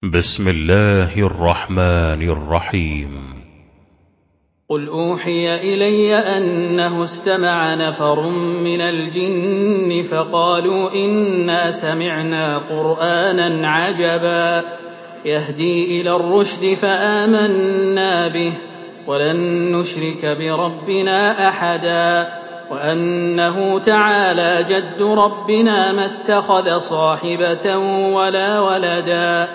بسم الله الرحمن الرحيم. قل أوحي إلي أنه استمع نفر من الجن فقالوا إنا سمعنا قرآنا عجبا يهدي إلى الرشد فآمنا به ولن نشرك بربنا أحدا وأنه تعالى جد ربنا ما اتخذ صاحبة ولا ولدا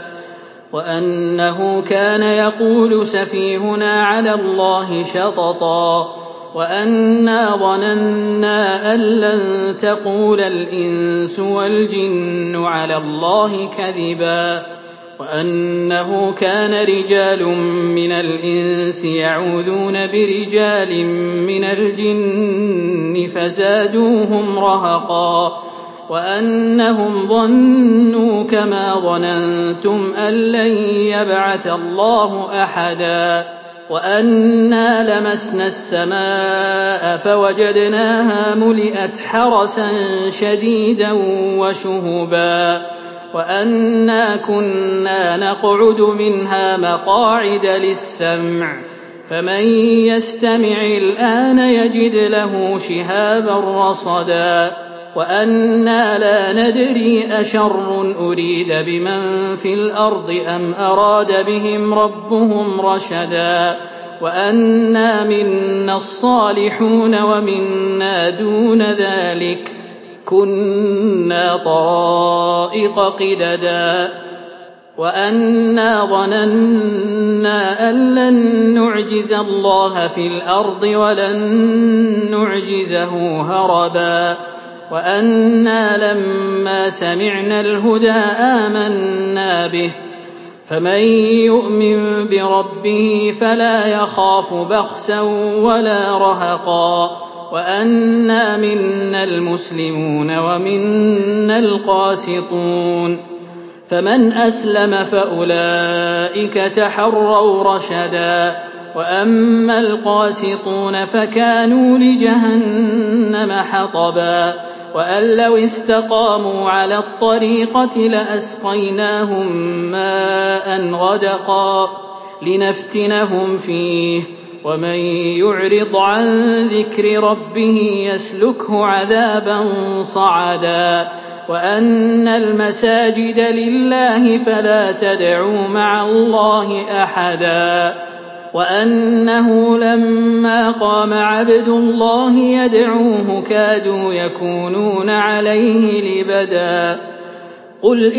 وأنه كان يقول سفيهنا على الله شططا وأنا ظننا أن لن تقول الإنس والجن على الله كذبا وأنه كان رجال من الإنس يعوذون برجال من الجن فزادوهم رهقا وأنهم ظنوا كما ظننتم أن لن يبعث الله أحدا وأنا لمسنا السماء فوجدناها ملئت حرسا شديدا وشهبا وأنا كنا نقعد منها مقاعد للسمع فمن يستمع الآن يجد له شهابا رصدا وأنا لا ندري أشر أريد بمن في الأرض أم أراد بهم ربهم رشدا وأنا منا الصالحون ومنا دون ذلك كنا طرائق قددا وأنا ظننا أن لن نعجز الله في الأرض ولن نعجزه هربا وأنا لما سمعنا الهدى آمنا به فمن يؤمن بربه فلا يخاف بخسا ولا رهقا وأنا منا المسلمون ومنا القاسطون فمن أسلم فأولئك تحروا رشدا وأما القاسطون فكانوا لجهنم حطبا وأن لو استقاموا على الطريقة لأسقيناهم ماء غدقا لنفتنهم فيه ومن يعرض عن ذكر ربه يسلكه عذابا صعدا وأن المساجد لله فلا تدعوا مع الله أحدا وأنه لما قام عبد الله يدعوه كادوا يكونون عليه لبدا قل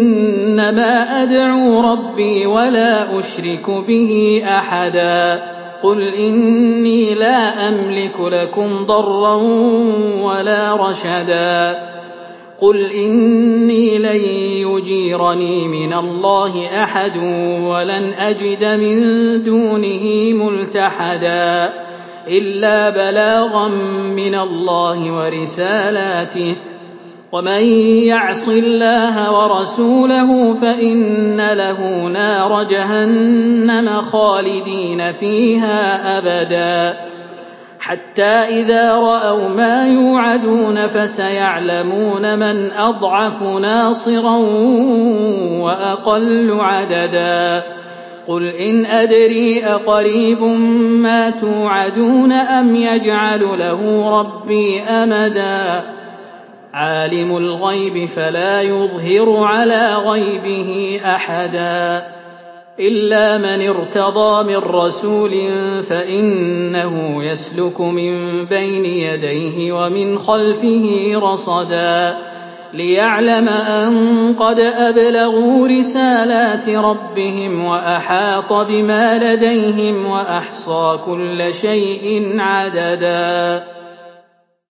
إنما أدعو ربي ولا أشرك به أحدا قل إني لا أملك لكم ضرا ولا رشدا قل إني لن يجيرني من الله أحد ولن أجد من دونه ملتحدا إلا بلاغا من الله ورسالاته ومن يعص الله ورسوله فإن له نار جهنم خالدين فيها أبدا حتى إذا رأوا ما يوعدون فسيعلمون من أضعف ناصرا وأقل عددا قل إن أدري أقريب ما توعدون أم يجعل له ربي أمدا عالم الغيب فلا يظهر على غيبه أحدا إلا من ارتضى من رسول فإنه يسلك من بين يديه ومن خلفه رصدا ليعلم أن قد أبلغوا رسالات ربهم وأحاط بما لديهم وأحصى كل شيء عددا